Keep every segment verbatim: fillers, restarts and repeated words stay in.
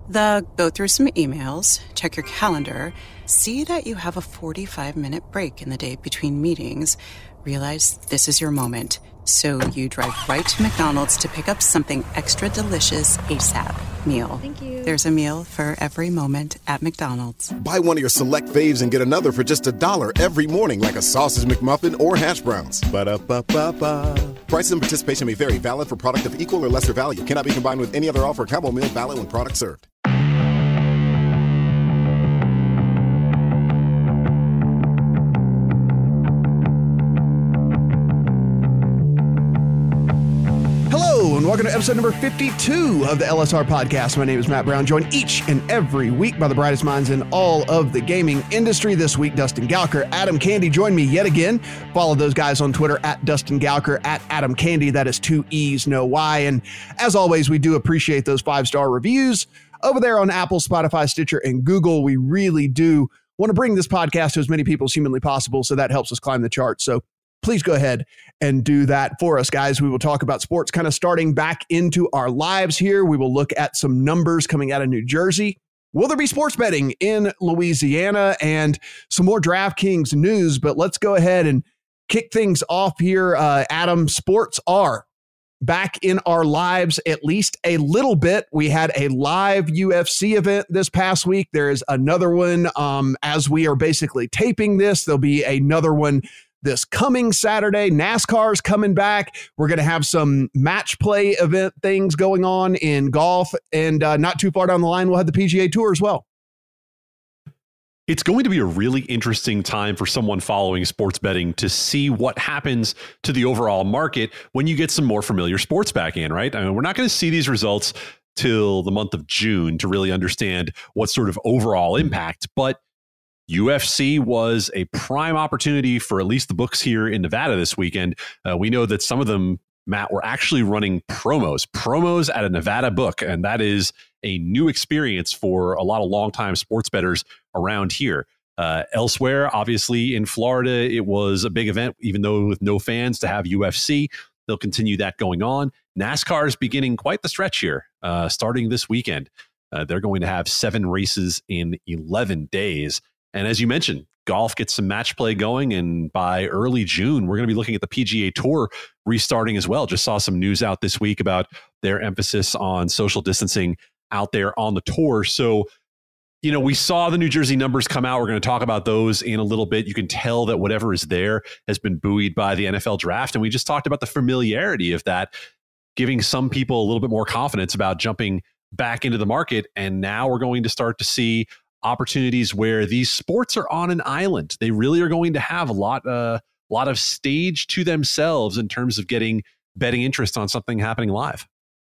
The go through some emails, check your calendar, see that you have a forty-five minute break in the day between meetings, realize this is your moment. So you drive right to McDonald's to pick up something extra delicious ASAP meal. Thank you. There's a meal for every moment at McDonald's. Buy one of your select faves and get another for just a dollar every morning, like a sausage McMuffin or hash browns. Ba-da-ba-ba-ba. Prices and participation may vary. Valid for product of equal or lesser value. Cannot be combined with any other offer. Combo meal valid when product served. And welcome to episode number fifty-two of the L S R podcast. My name is Matt Brown, joined each and every week by the brightest minds in all of the gaming industry. This week, Dustin Gouker, Adam Candy joined me yet again. Follow those guys on Twitter at Dustin Gouker, at Adam Candy. That is two E's, no Y. And as always, we do appreciate those five-star reviews over there on Apple, Spotify, Stitcher, and Google. We really do want to bring this podcast to as many people as humanly possible, so that helps us climb the charts. So please go ahead and do that for us, guys. We will talk about sports kind of starting back into our lives here. We will look at some numbers coming out of New Jersey. Will there be sports betting in Louisiana, and some more DraftKings news? But let's go ahead and kick things off here. Uh, Adam, sports are back in our lives at least a little bit. We had a live U F C event this past week. There is another one um, as we are basically taping this. There'll be another one this coming Saturday. NASCAR's coming back. We're going to have some match play event things going on in golf. And uh, not too far down the line, we'll have the P G A Tour as well. It's going to be a really interesting time for someone following sports betting to see what happens to the overall market when you get some more familiar sports back in, right? I mean, we're not going to see these results till the month of June to really understand what sort of overall impact, but U F C was a prime opportunity for at least the books here in Nevada this weekend. Uh, we know that some of them, Matt, were actually running promos, promos at a Nevada book. And that is a new experience for a lot of longtime sports bettors around here. Uh, elsewhere, obviously in Florida, it was a big event, even though with no fans, to have U F C. They'll continue that going on. NASCAR is beginning quite the stretch here, uh, starting this weekend. Uh, they're going to have seven races in eleven days. And as you mentioned, golf gets some match play going. And by early June, we're going to be looking at the P G A Tour restarting as well. Just saw some news out this week about their emphasis on social distancing out there on the tour. So, you know, we saw the New Jersey numbers come out. We're going to talk about those in a little bit. You can tell that whatever is there has been buoyed by the N F L draft. And we just talked about the familiarity of that, giving some people a little bit more confidence about jumping back into the market. And now we're going to start to see opportunities where these sports are on an island. They really are going to have a lot, uh, a lot of stage to themselves in terms of getting betting interest on something happening live.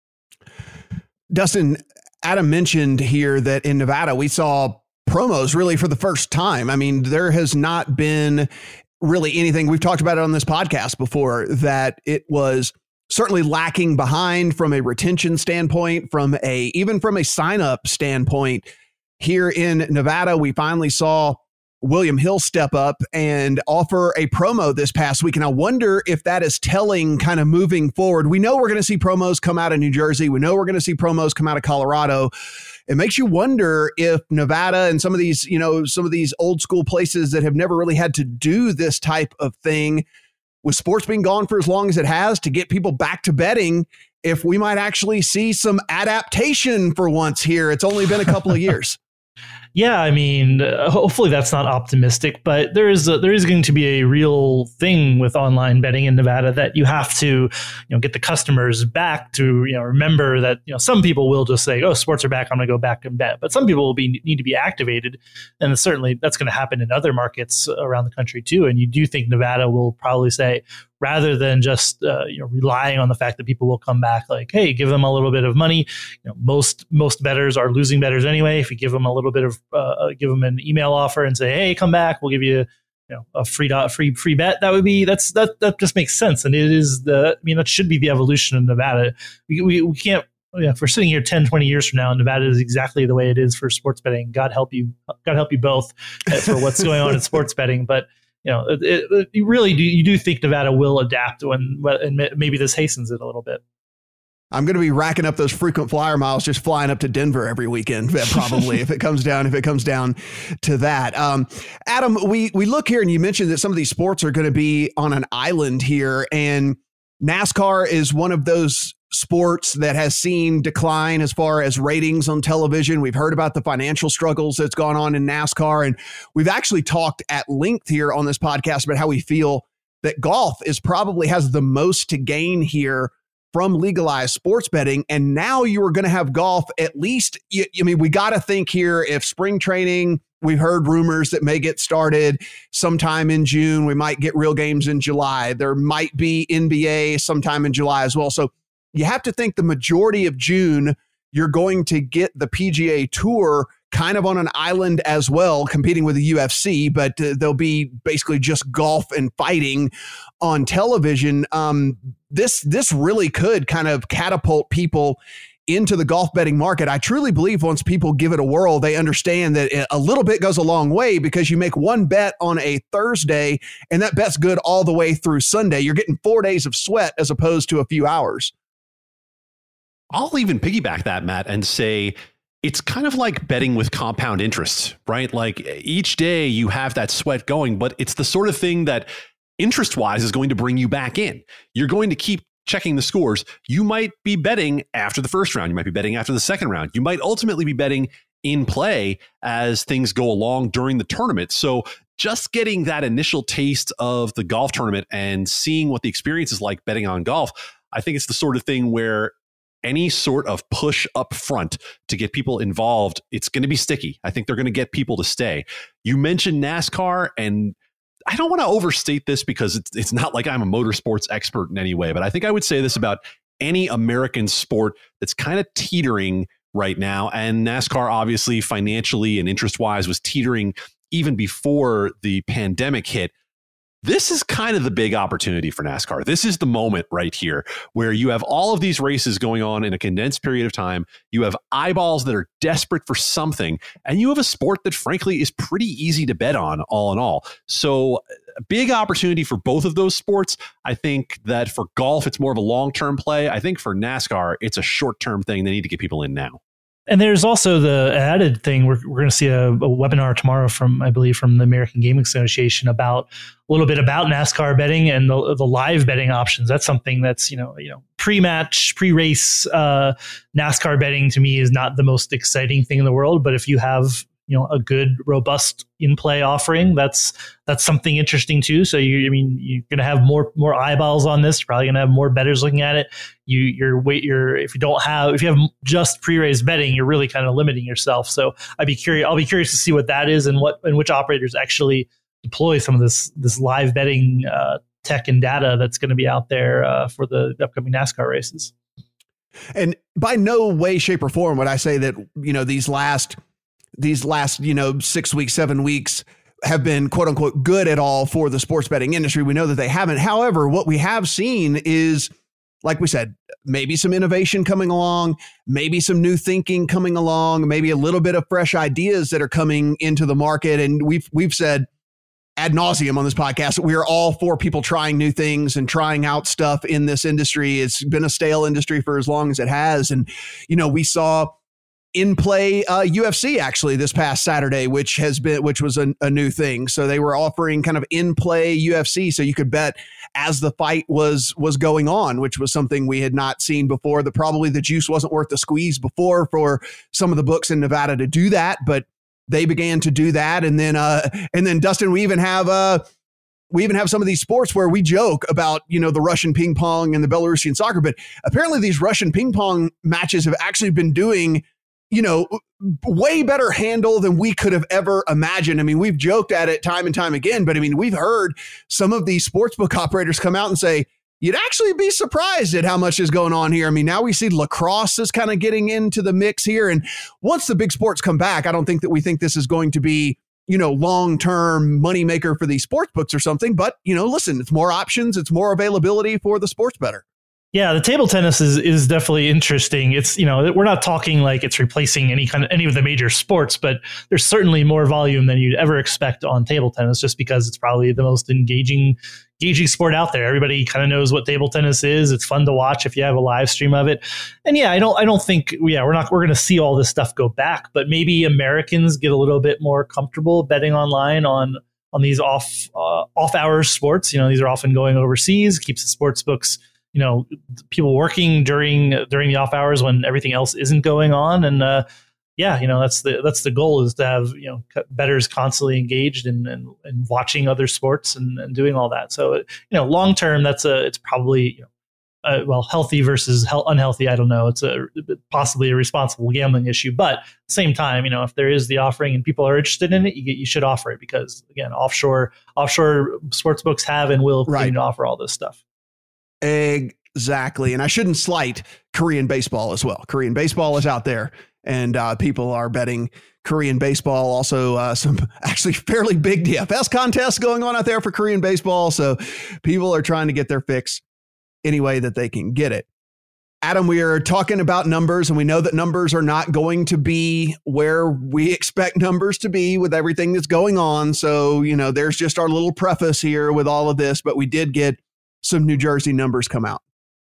Dustin, Adam mentioned here that in Nevada, we saw promos really for the first time. I mean, there has not been really anything. We've talked about it on this podcast before, that it was certainly lacking behind from a retention standpoint, from a, even from a sign up standpoint. Here in Nevada, we finally saw William Hill step up and offer a promo this past week. And I wonder if that is telling kind of moving forward. We know we're going to see promos come out of New Jersey. We know we're going to see promos come out of Colorado. It makes you wonder if Nevada and some of these, you know, some of these old school places that have never really had to do this type of thing, with sports being gone for as long as it has, to get people back to betting, if we might actually see some adaptation for once here. It's only been a couple of years. Yeah, I mean, uh, hopefully that's not optimistic, but there is a, there is going to be a real thing with online betting in Nevada that you have to, you know, get the customers back to, you know, remember that, you know, some people will just say, oh, sports are back, I'm going to go back and bet, but some people will be need to be activated, and certainly that's going to happen in other markets around the country too. And you do think Nevada will probably say, rather than just uh, you know, relying on the fact that people will come back, like, hey, give them a little bit of money. You know, most most bettors are losing bettors anyway. If you give them a little bit of, uh, give them an email offer and say, hey, come back, we'll give you, you know, a free dot free free bet. That would be that's that that just makes sense, and it is the. I mean, that should be the evolution of Nevada. We we, we can't. Yeah, if we're sitting here ten, twenty years from now, Nevada is exactly the way it is for sports betting. God help you, God help you both for what's going on in sports betting, but. You know, it, it, you really do. You do think Nevada will adapt when, and maybe this hastens it a little bit. I'm going to be racking up those frequent flyer miles, just flying up to Denver every weekend, probably, if it comes down, if it comes down to that. Um, Adam, we, we look here and you mentioned that some of these sports are going to be on an island here, and NASCAR is one of those sports that has seen decline as far as ratings on television. We've heard about the financial struggles that's gone on in NASCAR, and we've actually talked at length here on this podcast about how we feel that golf is probably has the most to gain here from legalized sports betting. And now you are going to have golf at least. I mean, we got to think here, if spring training, we've heard rumors that may get started sometime in June. We might get real games in July. There might be N B A sometime in July as well. So you have to think the majority of June, you're going to get the P G A Tour kind of on an island as well, competing with the U F C, but uh, they'll be basically just golf and fighting on television. Um, this this really could kind of catapult people into the golf betting market. I truly believe once people give it a whirl, they understand that a little bit goes a long way, because you make one bet on a Thursday and that bet's good all the way through Sunday. You're getting four days of sweat as opposed to a few hours. I'll even piggyback that, Matt, and say it's kind of like betting with compound interest, right? Like each day you have that sweat going, but it's the sort of thing that interest-wise is going to bring you back in. You're going to keep checking the scores. You might be betting after the first round. You might be betting after the second round. You might ultimately be betting in play as things go along during the tournament. So just getting that initial taste of the golf tournament and seeing what the experience is like betting on golf, I think it's the sort of thing where any sort of push up front to get people involved, it's going to be sticky. I think they're going to get people to stay. You mentioned NASCAR, and I don't want to overstate this because it's, it's not like I'm a motorsports expert in any way, but I think I would say this about any American sport that's kind of teetering right now. And NASCAR, obviously, financially and interest-wise, was teetering even before the pandemic hit. This is kind of the big opportunity for NASCAR. This is the moment right here where you have all of these races going on in a condensed period of time. You have eyeballs that are desperate for something, and you have a sport that, frankly, is pretty easy to bet on, all in all. So a big opportunity for both of those sports. I think that for golf, it's more of a long-term play. I think for NASCAR, it's a short-term thing. They need to get people in now. And there's also the added thing. We're, we're going to see a, a webinar tomorrow from, I believe, from the American Gaming Association about a little bit about NASCAR betting and the, the live betting options. That's something that's, you know, you know, pre-match, pre-race uh, NASCAR betting to me is not the most exciting thing in the world. But if you have, you know, a good, robust in-play offering, that's that's something interesting too. So you, I mean, you're going to have more more eyeballs on this. You're probably going to have more bettors looking at it. You, you're wait, you're if you don't have if you have just pre-race betting, you're really kind of limiting yourself. So I'd be curious. I'll be curious to see what that is and what and which operators actually deploy some of this this live betting uh, tech and data that's going to be out there uh, for the upcoming NASCAR races. And by no way, shape, or form would I say that, you know, these last. These last, you know, six weeks, seven weeks have been, quote unquote, good at all for the sports betting industry. We know that they haven't. However, what we have seen is, like we said, maybe some innovation coming along, maybe some new thinking coming along, maybe a little bit of fresh ideas that are coming into the market. And we've we've said ad nauseum on this podcast that we are all for people trying new things and trying out stuff in this industry. It's been a stale industry for as long as it has. And, you know, we saw in play uh, U F C actually this past Saturday, which has been, which was a, a new thing. So they were offering kind of in play U F C. So you could bet as the fight was, was going on, which was something we had not seen before. That probably the juice wasn't worth the squeeze before for some of the books in Nevada to do that, but they began to do that. And then, uh, and then Dustin, we even have, uh, we even have some of these sports where we joke about, you know, the Russian ping pong and the Belarusian soccer, but apparently these Russian ping pong matches have actually been doing, you know, way better handle than we could have ever imagined. I mean, we've joked at it time and time again, but I mean, we've heard some of these sportsbook operators come out and say, you'd actually be surprised at how much is going on here. I mean, now we see lacrosse is kind of getting into the mix here. And once the big sports come back, I don't think that we think this is going to be, you know, long-term moneymaker for these sports books or something. But, you know, listen, it's more options. It's more availability for the sports bettor. Yeah, the table tennis is is definitely interesting. It's, you know, we're not talking like it's replacing any kind of any of the major sports, but there's certainly more volume than you'd ever expect on table tennis, just because it's probably the most engaging engaging sport out there. Everybody kind of knows what table tennis is. It's fun to watch if you have a live stream of it. And yeah, I don't I don't think yeah, we're not we're going to see all this stuff go back, but maybe Americans get a little bit more comfortable betting online on on these off uh, off hours sports. You know, these are often going overseas, keeps the sports books, you know, people working during during the off hours when everything else isn't going on. And uh, yeah, you know, that's the that's the goal, is to have, you know, bettors constantly engaged in, in, in watching other sports and, and doing all that. So, you know, long term, that's a it's probably, you know, uh, well, healthy versus he- unhealthy. I don't know. It's a possibly a responsible gambling issue, but at the same time, you know, if there is the offering and people are interested in it, you, you should offer it, because again, offshore offshore sports books have and will continue Right. to offer all this stuff. Exactly. And I shouldn't slight Korean baseball as well. Korean baseball is out there, and uh, people are betting Korean baseball. Also, uh, some actually fairly big D F S contests going on out there for Korean baseball. So people are trying to get their fix any way that they can get it. Adam, we are talking about numbers, and we know that numbers are not going to be where we expect numbers to be with everything that's going on. So, you know, there's just our little preface here with all of this, but we did get some New Jersey numbers come out.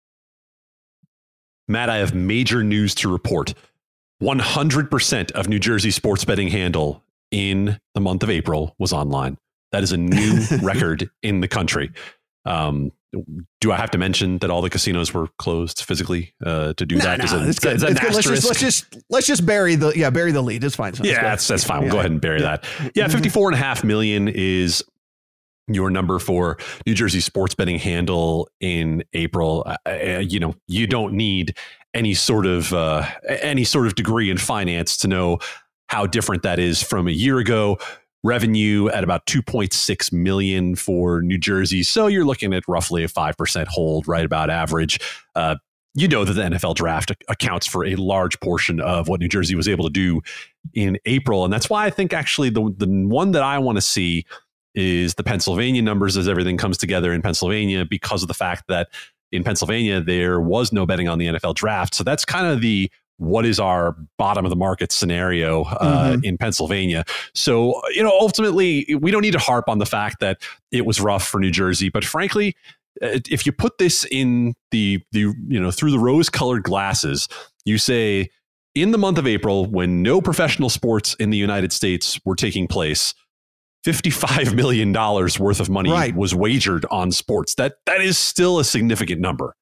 Matt, I have major news to report. one hundred percent of New Jersey sports betting handle in the month of April was online. That is a new record in the country. Um, do I have to mention that all the casinos were closed physically uh, to do No, that? no, Is it- it's good. is that It's an good. Let's just, asterisk? let's just let's just bury the yeah bury the lead. It's fine. So Yeah, let's go. that's that's fine. We'll Yeah. go ahead and bury Yeah. that. Yeah, fifty-four and a half million is your number for New Jersey sports betting handle in April. Uh, uh, you know, you don't need any sort of uh, any sort of degree in finance to know how different that is from a year ago. Revenue at about two point six million for New Jersey. So you're looking at roughly a five percent hold, right about average. Uh, you know that the N F L draft accounts for a large portion of what New Jersey was able to do in April. And that's why I think actually the, the one that I want to see is the Pennsylvania numbers as everything comes together in Pennsylvania, because of the fact that in Pennsylvania, there was no betting on the N F L draft. So that's kind of the what is our bottom of the market scenario uh, mm-hmm. in Pennsylvania. So, you know, ultimately, we don't need to harp on the fact that it was rough for New Jersey. But frankly, if you put this in the, the you know, through the rose colored glasses, you say in the month of April, when no professional sports in the United States were taking place, fifty-five million dollars worth of money right. was wagered on sports. That that is still a significant number.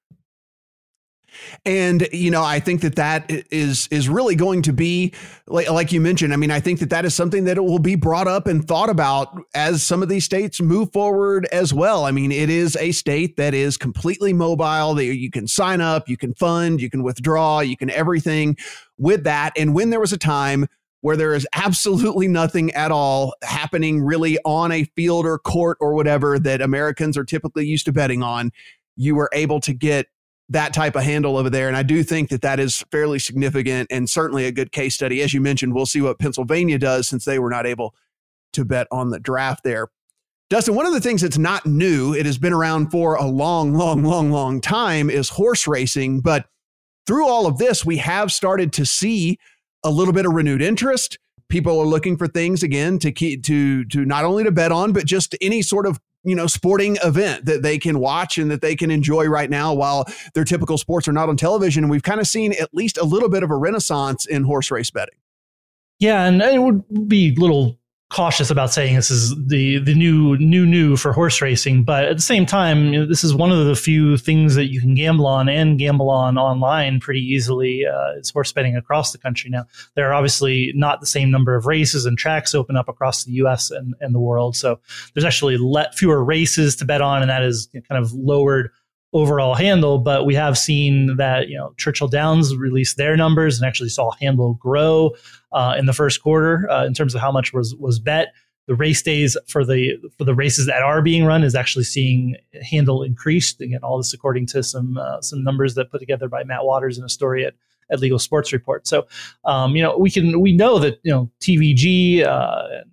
And, you know, I think that that is is really going to be, like, like you mentioned, I mean, I think that that is something that it will be brought up and thought about as some of these states move forward as well. I mean, it is a state that is completely mobile. That you can sign up, you can fund, you can withdraw, you can everything with that. And when there was a time where there is absolutely nothing at all happening really on a field or court or whatever that Americans are typically used to betting on, you were able to get that type of handle over there. And I do think that that is fairly significant and certainly a good case study. As you mentioned, we'll see what Pennsylvania does since they were not able to bet on the draft there. Dustin, one of the things that's not new, it has been around for a long, long, long, long time, is horse racing. But through all of this, we have started to see a little bit of renewed interest. People are looking for things again to keep to to not only to bet on, but just any sort of, you know, sporting event that they can watch and that they can enjoy right now while their typical sports are not on television. And we've kind of seen at least a little bit of a renaissance in horse race betting. Yeah, and it would be a little cautious about saying this is the the new new new for horse racing, but at the same time, you know, this is one of the few things that you can gamble on and gamble on online pretty easily. Uh, it's horse betting across the country now. There are obviously not the same number of races and tracks open up across the U S and, and the world, so there's actually let fewer races to bet on, and that is kind of lowered overall handle. But we have seen that, you know, Churchill Downs released their numbers and actually saw handle grow uh, in the first quarter uh, in terms of how much was was bet. The race days for the for the races that are being run is actually seeing handle increased. Again, all this according to some uh, some numbers that put together by Matt Waters in a story at at Legal Sports Report. So, um, you know, we can we know that, you know, T V G uh,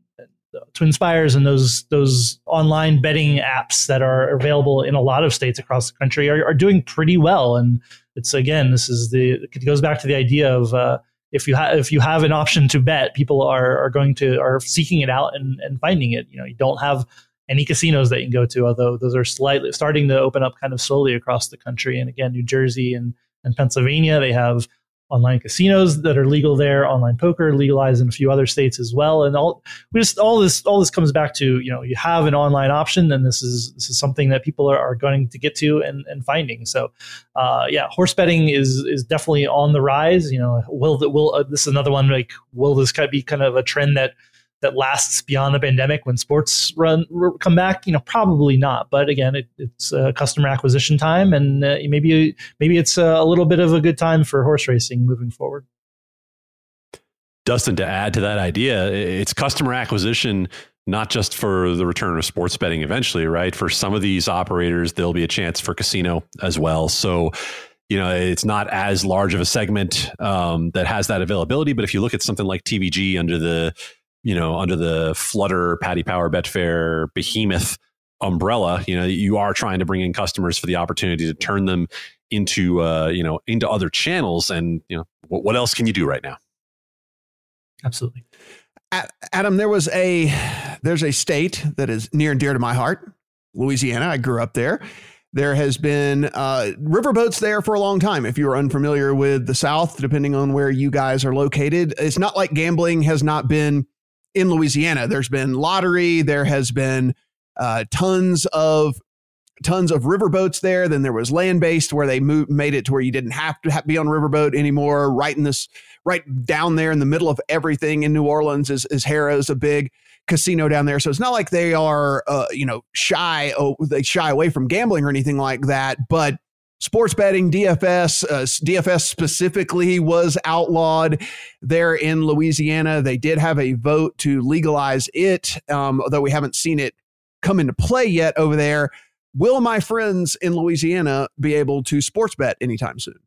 Twin Spires and those those online betting apps that are available in a lot of states across the country are, are doing pretty well. And it's, again, this is the it goes back to the idea of uh, if you have if you have an option to bet, people are are going to are seeking it out and, and finding it. You know, you don't have any casinos that you can go to, although those are slightly starting to open up kind of slowly across the country. And again, New Jersey and, and Pennsylvania, they have online casinos that are legal there, online poker legalized in a few other states as well. And all we just all this all this comes back to, you know, you have an online option, and this is this is something that people are, are going to get to and, and finding. So uh, yeah, horse betting is is definitely on the rise. You know, will that will uh, this is another one, like, will this kind of be kind of a trend that that lasts beyond the pandemic when sports run come back? You know, probably not. But again, it, it's uh, customer acquisition time, and uh, maybe maybe it's a little bit of a good time for horse racing moving forward. Dustin, to add to that idea, it's customer acquisition, not just for the return of sports betting eventually, right? For some of these operators, there'll be a chance for casino as well. So, you know, it's not as large of a segment um, that has that availability. But if you look at something like T V G under the you know, under the Flutter, Paddy Power, Betfair, Behemoth umbrella, you know, you are trying to bring in customers for the opportunity to turn them into, uh, you know, into other channels. And, you know, what, what else can you do right now? Absolutely. Adam, there was a, there's a state that is near and dear to my heart, Louisiana. I grew up there. There has been uh, riverboats there for a long time. If you are unfamiliar with the South, depending on where you guys are located, it's not like gambling has not been in Louisiana. There's been lottery. There has been uh, tons of tons of riverboats there. Then there was land-based, where they moved, made it to where you didn't have to have, be on a riverboat anymore. Right in this, right down there in the middle of everything in New Orleans is, is Harrah's, a big casino down there. So it's not like they are, uh, you know, shy. Oh, they shy away from gambling or anything like that. But sports betting, D F S, uh, D F S specifically was outlawed there in Louisiana. They did have a vote to legalize it, um, although we haven't seen it come into play yet over there. Will my friends in Louisiana be able to sports bet anytime soon?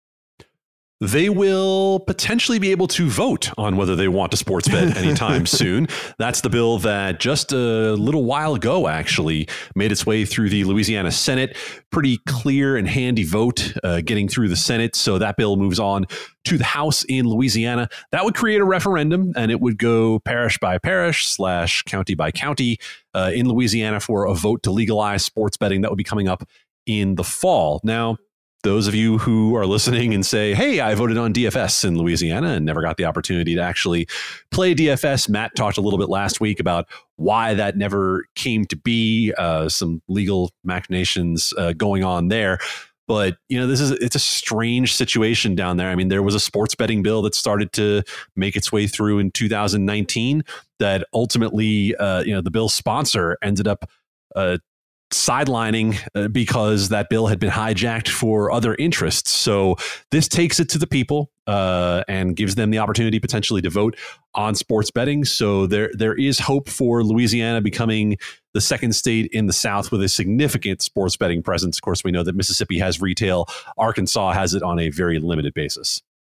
They will potentially be able to vote on whether they want to sports bet anytime soon. That's the bill that just a little while ago actually made its way through the Louisiana Senate. Pretty clear and handy vote uh, getting through the Senate. So that bill moves on to the House in Louisiana. That would create a referendum, and it would go parish by parish slash county by county uh, in Louisiana for a vote to legalize sports betting. That would be coming up in the fall. Now, those of you who are listening and say, hey, I voted on D F S in Louisiana and never got the opportunity to actually play D F S. Matt talked a little bit last week about why that never came to be, uh, some legal machinations uh, going on there. But, you know, this is it's a strange situation down there. I mean, there was a sports betting bill that started to make its way through in two thousand nineteen that ultimately, uh, you know, the bill's sponsor ended up uh sidelining uh, because that bill had been hijacked for other interests. So this takes it to the people uh, and gives them the opportunity potentially to vote on sports betting. So there there is hope for Louisiana becoming the second state in the South with a significant sports betting presence. Of course, we know that Mississippi has retail. Arkansas has it on a very limited basis.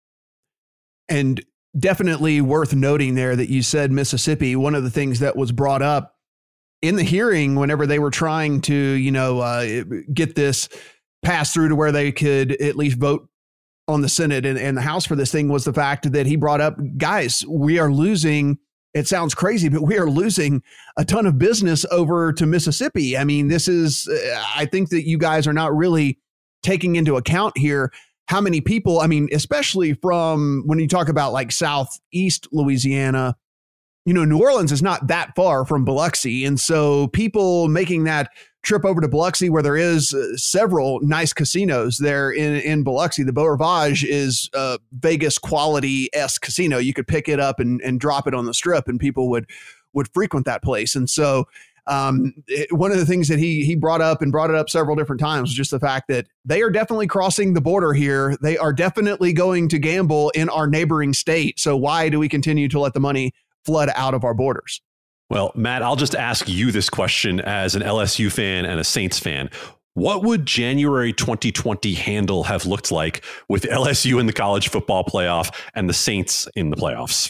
And definitely worth noting there that you said Mississippi. One of the things that was brought up in the hearing, whenever they were trying to, you know, uh, get this passed through to where they could at least vote on the Senate and, and the House for this thing, was the fact that he brought up, guys, we are losing. It sounds crazy, but we are losing a ton of business over to Mississippi. I mean, this is, uh, I think that you guys are not really taking into account here how many people, I mean, especially from when you talk about like Southeast Louisiana, you know, New Orleans is not that far from Biloxi. And so people making that trip over to Biloxi, where there is uh, several nice casinos there in, in Biloxi. The Beau Rivage is a Vegas quality-esque casino. You could pick it up and, and drop it on the strip, and people would would frequent that place. And so um, it, one of the things that he he brought up and brought it up several different times was just the fact that they are definitely crossing the border here. They are definitely going to gamble in our neighboring state. So why do we continue to let the money flood out of our borders? Well, Matt, I'll just ask you this question as an L S U fan and a Saints fan. What would January twenty twenty handle have looked like with L S U in the college football playoff and the Saints in the playoffs?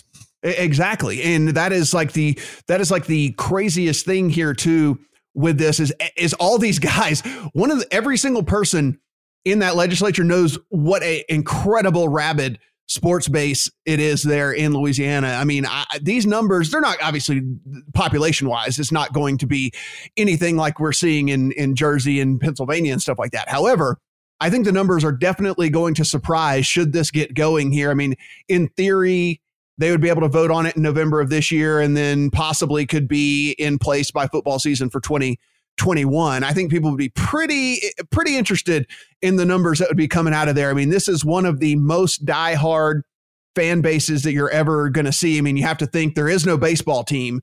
Exactly. And that is like the that is like the craziest thing here too with this is is all these guys, one of the, every single person in that legislature knows what a incredible rabid sports base it is there in Louisiana. I mean, I, these numbers, they're not obviously population wise, it's not going to be anything like we're seeing in, in Jersey and Pennsylvania and stuff like that. However, I think the numbers are definitely going to surprise should this get going here. I mean, in theory, they would be able to vote on it in November of this year and then possibly could be in place by football season for twenty twenty-one. I think people would be pretty, pretty interested in the numbers that would be coming out of there. I mean, this is one of the most diehard fan bases that you're ever going to see. I mean, you have to think there is no baseball team.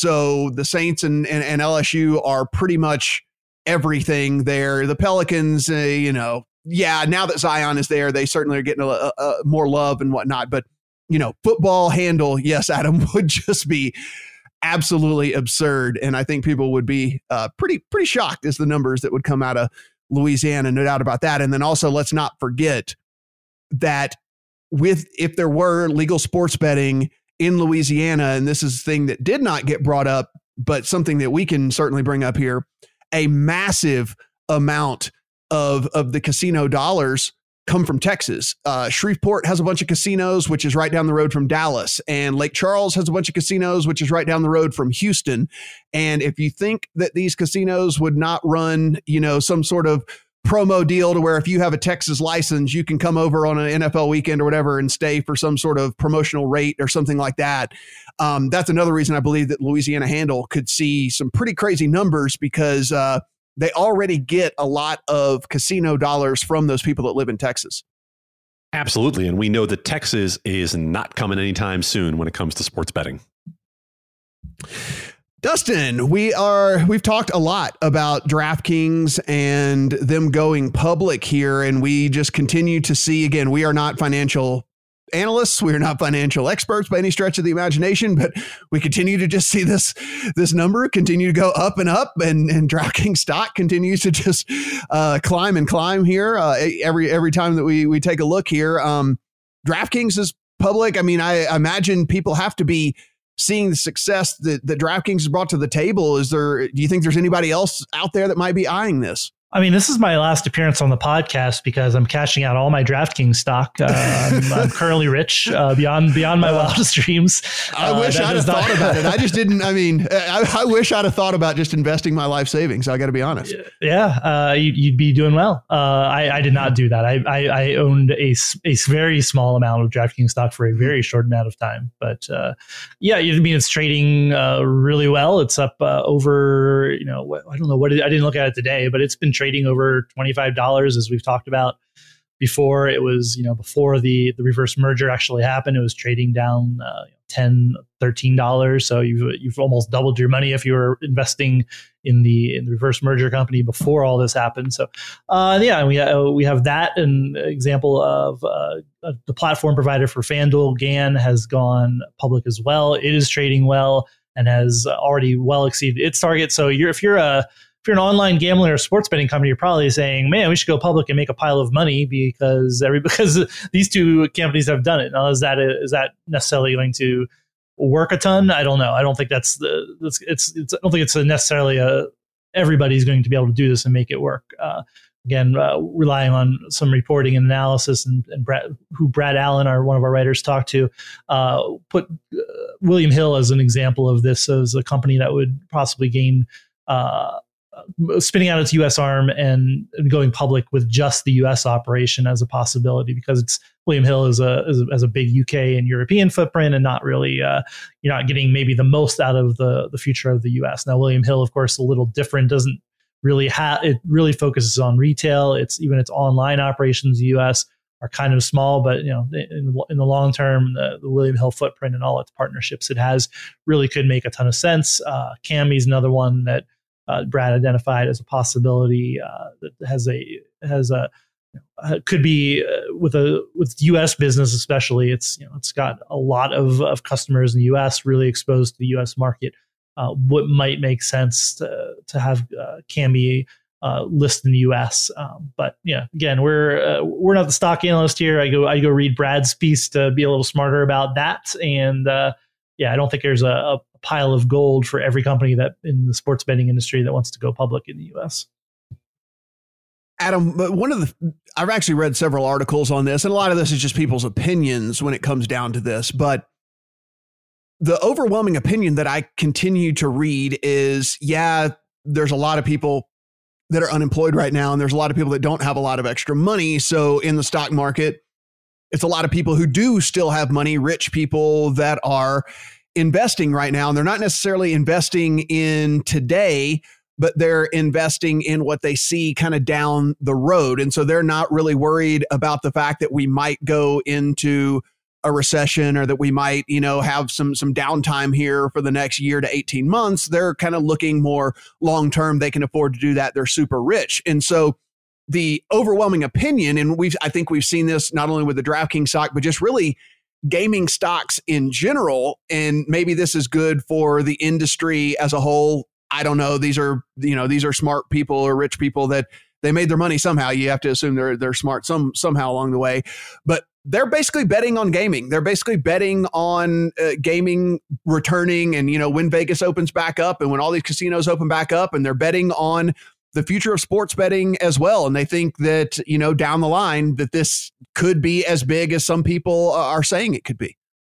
So the Saints and, and, and L S U are pretty much everything there. The Pelicans, uh, you know, yeah, now that Zion is there, they certainly are getting a, a, a more love and whatnot. But, you know, football handle, yes, Adam, would just be absolutely absurd. And I think people would be uh, pretty, pretty shocked as the numbers that would come out of Louisiana, no doubt about that. And then also let's not forget that with, if there were legal sports betting in Louisiana, and this is a thing that did not get brought up, but something that we can certainly bring up here, a massive amount of, of the casino dollars come from Texas. Uh, Shreveport has a bunch of casinos, which is right down the road from Dallas, and Lake Charles has a bunch of casinos, which is right down the road from Houston. And if you think that these casinos would not run, you know, some sort of promo deal to where if you have a Texas license, you can come over on an N F L weekend or whatever and stay for some sort of promotional rate or something like that. Um, that's another reason I believe that Louisiana Handle could see some pretty crazy numbers because, uh, they already get a lot of casino dollars from those people that live in Texas. Absolutely. And we know that Texas is not coming anytime soon when it comes to sports betting. Dustin, we are, we've talked a lot about DraftKings and them going public here. And we just continue to see, again, we are not financial analysts. We're not financial experts by any stretch of the imagination, but we continue to just see this, this number continue to go up and up, and, and DraftKings stock continues to just uh, climb and climb here uh, every, every time that we, we take a look here. Um, DraftKings is public. I mean, I imagine people have to be seeing the success that, that DraftKings has brought to the table. Is there, do you think there's anybody else out there that might be eyeing this? I mean, this is my last appearance on the podcast because I'm cashing out all my DraftKings stock. Uh, I'm, I'm currently rich uh, beyond beyond my wildest dreams. I uh, wish I'd have not- thought about it. I just didn't. I mean, I, I wish I'd have thought about just investing my life savings. I got to be honest. Yeah, uh, you, you'd be doing well. Uh, I, I did not do that. I, I, I owned a, a very small amount of DraftKings stock for a very short amount of time. But uh, yeah, I mean, it's trading uh, really well. It's up uh, over, you know, I don't know what it, I didn't look at it today, but it's been trading over twenty-five dollars, as we've talked about before. It was, you know, before the, the reverse merger actually happened, it was trading down uh, ten, thirteen dollars. So you've, you've almost doubled your money if you were investing in the, in the reverse merger company before all this happened. So uh, yeah, we, uh, we have that. An example of uh, uh, the platform provider for FanDuel, GAN, has gone public as well. It is trading well and has already well exceeded its target. So you're, if you're a, If you're an online gambling or sports betting company, you're probably saying, man, we should go public and make a pile of money because every because these two companies have done it. Now, is that a, is that necessarily going to work a ton? I don't know. I don't think that's the it's it's, it's I don't think it's a necessarily a everybody's going to be able to do this and make it work. Uh, again, uh, relying on some reporting and analysis, and, and Brad, who Brad Allen, our one of our writers, talked to, uh, put uh, William Hill as an example of this as a company that would possibly gain. Uh, spinning out its U S arm and going public with just the U S operation as a possibility, because it's William Hill is a is a, as a big U K and European footprint, and not really uh, you're not getting maybe the most out of the the future of the U S. Now, William Hill, of course, a little different. Doesn't really have it really focuses on retail. It's even its online operations in the U S are kind of small, but you know, in, in the long term, the, the William Hill footprint and all its partnerships it has really could make a ton of sense. Uh, Kambi is another one that. Uh, Brad identified as a possibility uh, that has a has a uh, could be uh, with a with U S business especially. It's you know it's got a lot of, of customers in the U S, really exposed to the U S market. Uh, what might make sense to to have uh, Kambi uh, list in the U S. Um, but yeah, again, we're uh, we're not the stock analyst here. I go I go read Brad's piece to be a little smarter about that, and uh, yeah, I don't think there's a, a pile of gold for every company that in the sports betting industry that wants to go public in the U S. Adam, one of the, I've actually read several articles on this, and a lot of this is just people's opinions when it comes down to this. But the overwhelming opinion that I continue to read is, yeah, there's a lot of people that are unemployed right now, and there's a lot of people that don't have a lot of extra money. So in the stock market, it's a lot of people who do still have money, rich people that are investing right now, and they're not necessarily investing in today, but they're investing in what they see kind of down the road. And so they're not really worried about the fact that we might go into a recession or that we might, you know, have some some downtime here for the next year to eighteen months. They're kind of looking more long term. They can afford to do that. They're super rich. And so the overwhelming opinion, and we've I think we've seen this not only with the DraftKings stock, but just really gaming stocks in general. And maybe this is good for the industry as a whole. I don't know. These are, you know, these are smart people or rich people that they made their money somehow. You have to assume they're they're smart some somehow along the way. But they're basically betting on gaming. They're basically betting on uh, gaming returning, and, you know, when Vegas opens back up and when all these casinos open back up, and they're betting on the future of sports betting as well. And they think that, you know, down the line that this could be as big as some people are saying it could be.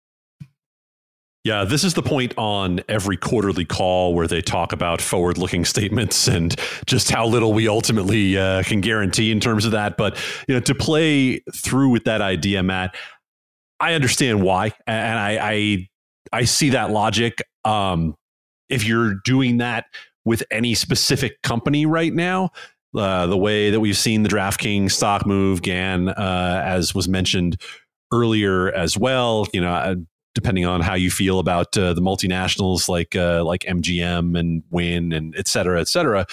Yeah, this is the point on every quarterly call where they talk about forward-looking statements and just how little we ultimately uh, can guarantee in terms of that. But, you know, to play through with that idea, Matt, I understand why, and I I, I see that logic. Um, if you're doing that with any specific company right now, uh, the way that we've seen the DraftKings stock move, Gann, uh, as was mentioned earlier as well, you know. I, depending on how you feel about uh, the multinationals like uh, like M G M and Wynn and et cetera, et cetera.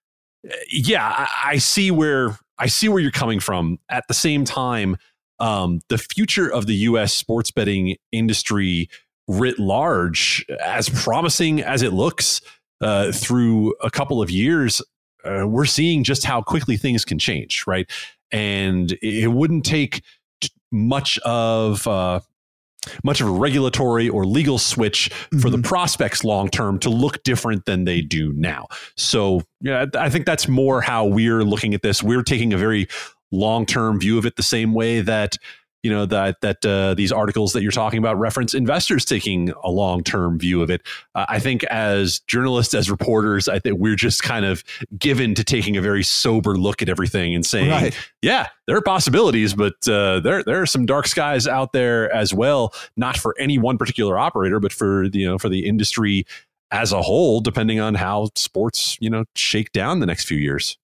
Yeah, I, I see where I see where you're coming from. At the same time, um, the future of the U S sports betting industry writ large, as promising as it looks uh, through a couple of years, uh, we're seeing just how quickly things can change, right? And it wouldn't take much of uh, much of a regulatory or legal switch mm-hmm. for the prospects long term to look different than they do now. So yeah, I think that's more how we're looking at this. We're taking a very long term view of it, the same way that, you know, that that uh, these articles that you're talking about reference investors taking a long term view of it. Uh, I think as journalists, as reporters, I think we're just kind of given to taking a very sober look at everything and saying, right. yeah, there are possibilities, but uh, there there are some dark skies out there as well. Not for any one particular operator, but for the, you know, for the industry as a whole, depending on how sports, you know, shake down the next few years.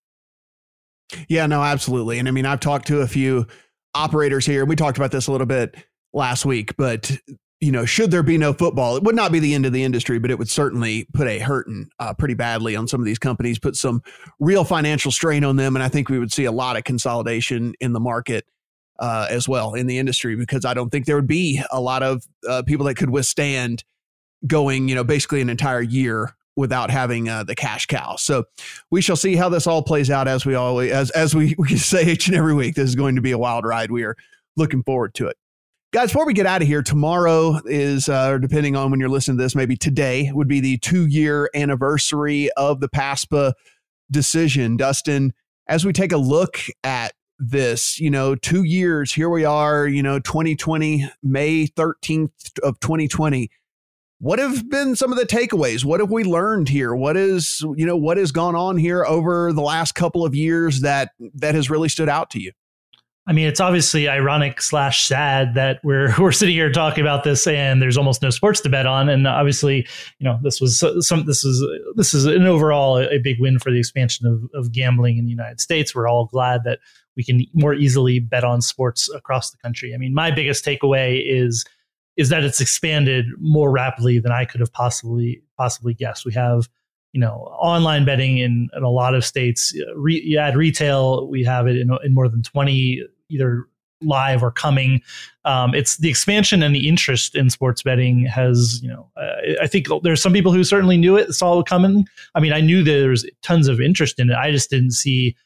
Yeah, no, absolutely. And I mean, I've talked to a few operators here. We talked about this a little bit last week, but, you know, should there be no football, it would not be the end of the industry, but it would certainly put a hurting uh, pretty badly on some of these companies, put some real financial strain on them. And I think we would see a lot of consolidation in the market uh, as well in the industry, because I don't think there would be a lot of uh, people that could withstand going, you know, basically an entire year without having uh, the cash cow. So we shall see how this all plays out, as we always, as, as we, we say each and every week. This is going to be a wild ride. We are looking forward to it. Guys, before we get out of here, tomorrow is, uh, depending on when you're listening to this, maybe today would be the two-year anniversary of the PASPA decision. Dustin, as we take a look at this, you know, two years, here we are, you know, twenty twenty, May thirteenth of twenty twenty. What have been some of the takeaways? What have we learned here? What is, you know, what has gone on here over the last couple of years that that has really stood out to you? I mean, it's obviously ironic slash sad that we're we're sitting here talking about this and there's almost no sports to bet on. And obviously, you know, this was some this is this is an overall a big win for the expansion of, of gambling in the United States. We're all glad that we can more easily bet on sports across the country. I mean, my biggest takeaway is is that it's expanded more rapidly than I could have possibly possibly guessed. We have, you know, online betting in, in a lot of states. Re, you add retail, we have it in, in more than twenty, either live or coming. Um, it's the expansion and the interest in sports betting has, you know, uh, I think there's some people who certainly knew it, saw it coming. I mean, I knew there was tons of interest in it. I just didn't see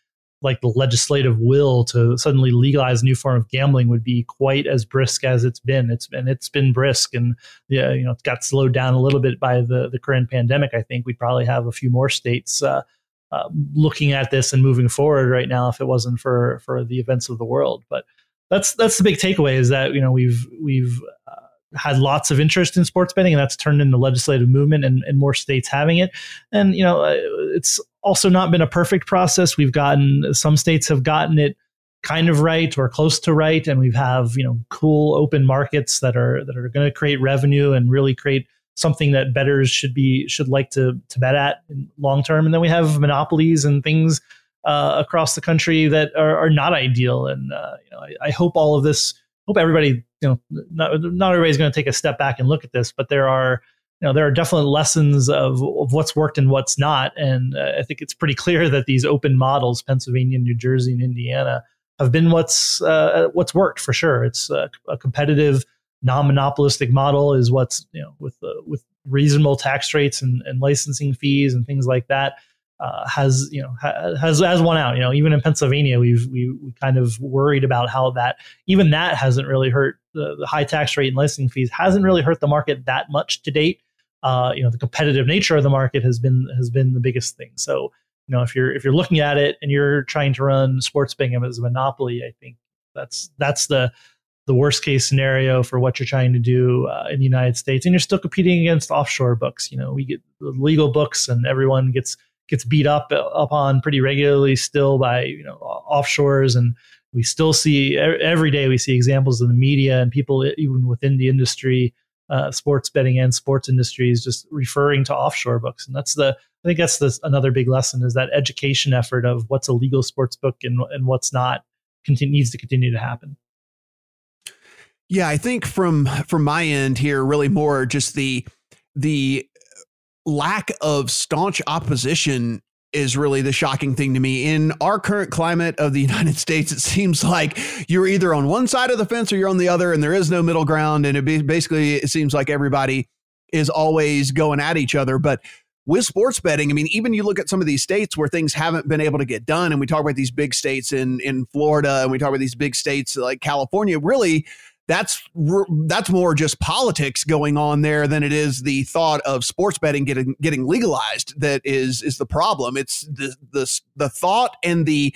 like the legislative will to suddenly legalize a new form of gambling would be quite as brisk as it's been. It's been it's been brisk, and yeah, you know, it got slowed down a little bit by the the current pandemic. I think we probably have a few more states uh, uh, looking at this and moving forward right now if it wasn't for for the events of the world. But that's that's the big takeaway, is that, you know, we've we've uh, had lots of interest in sports betting, and that's turned into legislative movement, and, and more states having it. And, you know, it's also not been a perfect process. We've gotten, some states have gotten it kind of right or close to right. And we've have, you know, cool open markets that are, that are going to create revenue and really create something that bettors should be, should like to, to bet at in long term. And then we have monopolies and things uh, across the country that are, are not ideal. And, uh, you know, I, I hope all of this, hope everybody, you know, not, not everybody's going to take a step back and look at this, but there are, you know, there are definitely lessons of, of what's worked and what's not. And uh, I think it's pretty clear that these open models, Pennsylvania, New Jersey, and Indiana, have been what's uh, what's worked for sure. It's a, a competitive, non-monopolistic model is what's, you know, with uh, with reasonable tax rates and, and licensing fees and things like that. Uh, has you know ha, has has won out. You know, even in Pennsylvania, we've we we kind of worried about how that even that hasn't really hurt the, the high tax rate and licensing fees hasn't really hurt the market that much to date. Uh, you know, the competitive nature of the market has been has been the biggest thing. So, you know, if you're if you're looking at it and you're trying to run sports betting as a monopoly, I think that's that's the the worst case scenario for what you're trying to do uh, in the United States. And you're still competing against offshore books. You know, we get legal books, and everyone gets gets beat up up on pretty regularly still by, you know, offshores. And we still see every day, we see examples in the media and people even within the industry, uh, sports betting and sports industries, just referring to offshore books. And that's the, I think that's the, another big lesson, is that education effort of what's a legal sports book and, and what's not continue, needs to continue to happen. Yeah, I think from from my end here, really more just the the lack of staunch opposition is really the shocking thing to me. In our current climate of the United States, it seems like you're either on one side of the fence or you're on the other, and there is no middle ground. And it be, basically, it seems like everybody is always going at each other. But with sports betting, I mean, even you look at some of these states where things haven't been able to get done, and we talk about these big states in, in Florida, and we talk about these big states like California, really, That's that's more just politics going on there than it is the thought of sports betting getting getting legalized. That is is the problem. It's the the the thought and the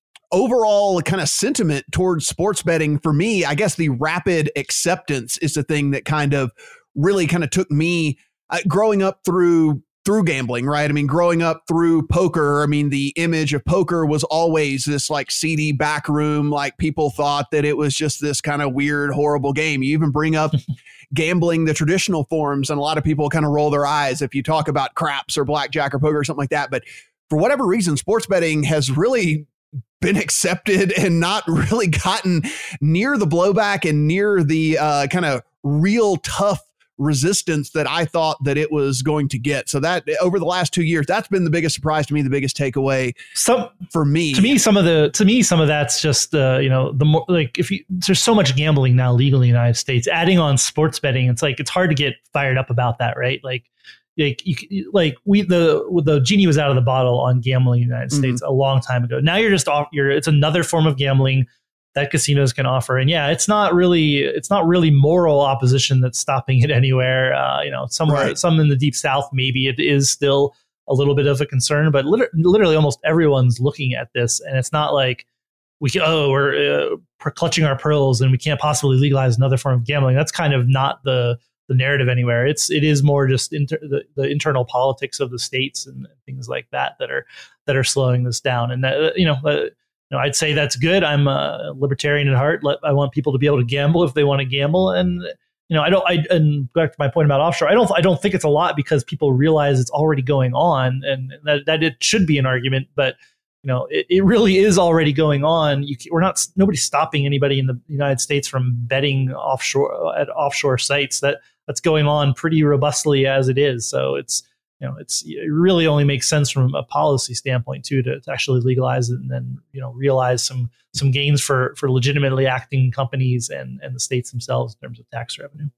overall kind of sentiment towards sports betting. For me, I guess the rapid acceptance is the thing that kind of really kind of took me uh, growing up through. through gambling, right? I mean, growing up through poker, I mean, the image of poker was always this like seedy back room, like people thought that it was just this kind of weird, horrible game. You even bring up gambling, the traditional forms, and a lot of people kind of roll their eyes if you talk about craps or blackjack or poker or something like that. But for whatever reason, sports betting has really been accepted and not really gotten near the blowback and near the uh, kind of real tough resistance that I thought that it was going to get. So that over the last two years, that's been the biggest surprise to me, the biggest takeaway some, for me. To me, some of the to me, some of that's just uh, you know, the more like if you there's so much gambling now legally in the United States, adding on sports betting, it's like it's hard to get fired up about that, right? Like like you like we the the genie was out of the bottle on gambling in the United States mm-hmm. a long time ago. Now you're just off you're it's another form of gambling that casinos can offer. And yeah, it's not really, it's not really moral opposition that's stopping it anywhere. Uh, you know, somewhere, right. some in the deep South, maybe it is still a little bit of a concern, but liter- literally almost everyone's looking at this. And it's not like we can, oh, we're uh, clutching our pearls and we can't possibly legalize another form of gambling. That's kind of not the, the narrative anywhere. It's, it is more just inter- the, the internal politics of the states and things like that, that are, that are slowing this down. And that, you know, uh, You know, I'd say that's good. I'm a libertarian at heart. I want people to be able to gamble if they want to gamble. And, you know, I don't, I, and back to my point about offshore, I don't, I don't think it's a lot because people realize it's already going on and that, that it should be an argument, but, you know, it, it really is already going on. You, we're not, nobody's stopping anybody in the United States from betting offshore at offshore sites. That that's going on pretty robustly as it is. So it's, you know, it's it really only makes sense from a policy standpoint too to, to actually legalize it and then, you know, realize some some gains for for legitimately acting companies and and the states themselves in terms of tax revenue.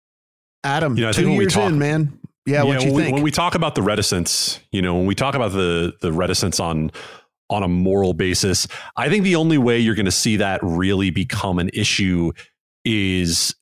Adam, you know, two years talk, in, man. Yeah, yeah what you when think? We, when we talk about the reticence, you know, when we talk about the the reticence on on a moral basis. I think the only way you're going to see that really become an issue is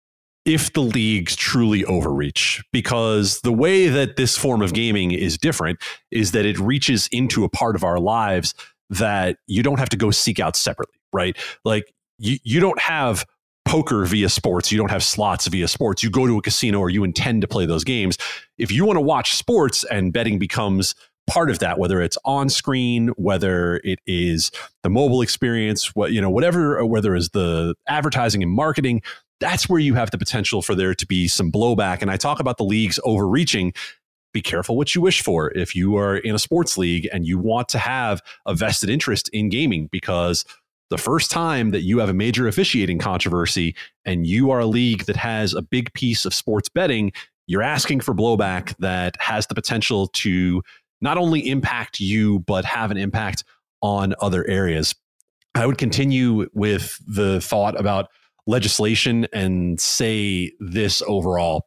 if the leagues truly overreach, because the way that this form of gaming is different is that it reaches into a part of our lives that you don't have to go seek out separately, right? Like you, you don't have poker via sports. You don't have slots via sports. You go to a casino or you intend to play those games. If you want to watch sports and betting becomes part of that, whether it's on screen, whether it is the mobile experience, what, you know, whatever, or whether it's the advertising and marketing, that's where you have the potential for there to be some blowback. And I talk about the leagues overreaching. Be careful what you wish for if you are in a sports league and you want to have a vested interest in gaming, because the first time that you have a major officiating controversy and you are a league that has a big piece of sports betting, you're asking for blowback that has the potential to not only impact you, but have an impact on other areas. I would continue with the thought about legislation and say this overall.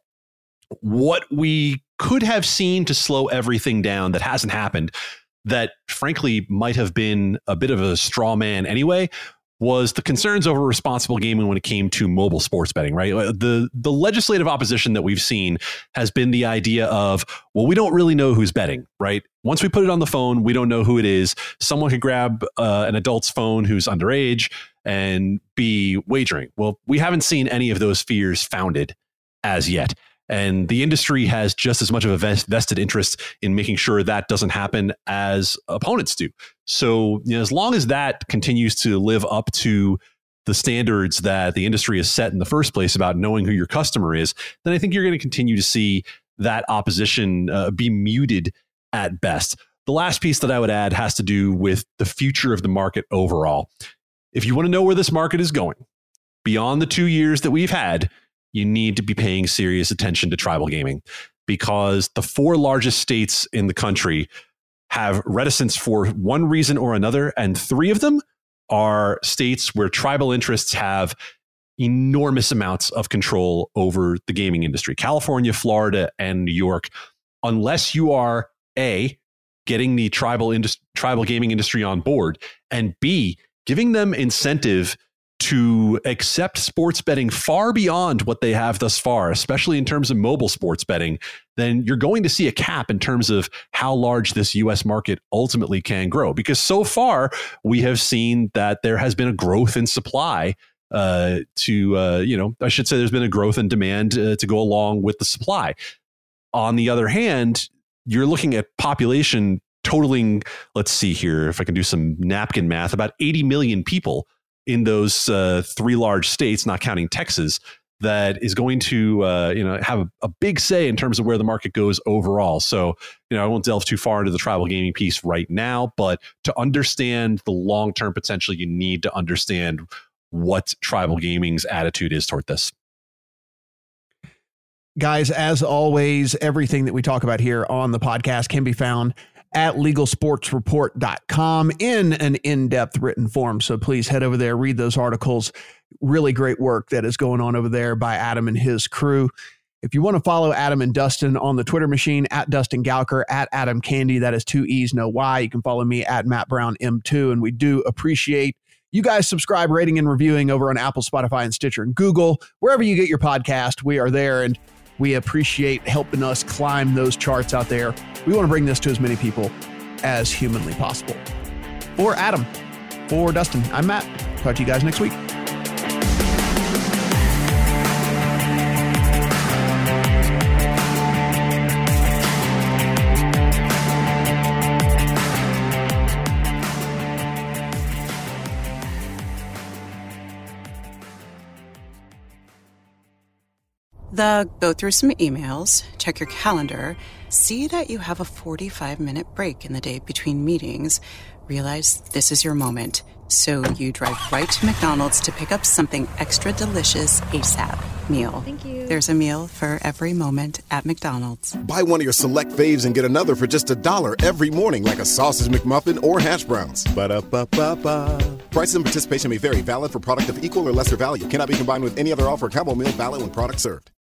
What we could have seen to slow everything down that hasn't happened, that frankly might have been a bit of a straw man anyway, was the concerns over responsible gaming when it came to mobile sports betting, right? The the legislative opposition that we've seen has been the idea of, well, we don't really know who's betting, right? Once we put it on the phone, we don't know who it is. Someone could grab uh, an adult's phone who's underage and be wagering. Well, we haven't seen any of those fears founded as yet. And the industry has just as much of a vest, vested interest in making sure that doesn't happen as opponents do. So, you know, as long as that continues to live up to the standards that the industry has set in the first place about knowing who your customer is, then I think you're going to continue to see that opposition uh, be muted at best. The last piece that I would add has to do with the future of the market overall. If you want to know where this market is going, beyond the two years that we've had, you need to be paying serious attention to tribal gaming, because the four largest states in the country have reticence for one reason or another, and three of them are states where tribal interests have enormous amounts of control over the gaming industry. California, Florida, and New York. Unless you are A, getting the tribal indus- tribal gaming industry on board, and B, giving them incentive to accept sports betting far beyond what they have thus far, especially in terms of mobile sports betting, then you're going to see a cap in terms of how large this U S market ultimately can grow. Because so far, we have seen that there has been a growth in supply uh, to, uh, you know, I should say there's been a growth in demand uh, to go along with the supply. On the other hand, you're looking at population totaling, let's see here, if I can do some napkin math, about eighty million people in those uh, three large states, not counting Texas, that is going to uh, you know have a, a big say in terms of where the market goes overall. So, you know, I won't delve too far into the tribal gaming piece right now, but to understand the long-term potential, you need to understand what tribal gaming's attitude is toward this. Guys, as always, everything that we talk about here on the podcast can be found at legal sports report dot com in an in-depth written form. So please head over there, read those articles. Really great work that is going on over there by Adam and his crew. If you want to follow Adam and Dustin on the Twitter machine, at Dustin Gouker, at Adam Candy, that is two E's, no Y. You can follow me at Matt Brown M two. And we do appreciate you guys subscribe, rating, and reviewing over on Apple, Spotify, and Stitcher, and Google. Wherever you get your podcast, we are there. And we appreciate helping us climb those charts out there. We want to bring this to as many people as humanly possible. For Adam, for Dustin, I'm Matt. Talk to you guys next week. The go through some emails, check your calendar, see that you have a forty-five minute break in the day between meetings, realize this is your moment. So you drive right to McDonald's to pick up something extra delicious ASAP meal. Thank you. There's a meal for every moment at McDonald's. Buy one of your select faves and get another for just a dollar every morning, like a sausage McMuffin or hash browns. Ba-da-ba-ba-ba. Prices and participation may vary. Valid for product of equal or lesser value. Cannot be combined with any other offer. Combo meal valid when product served.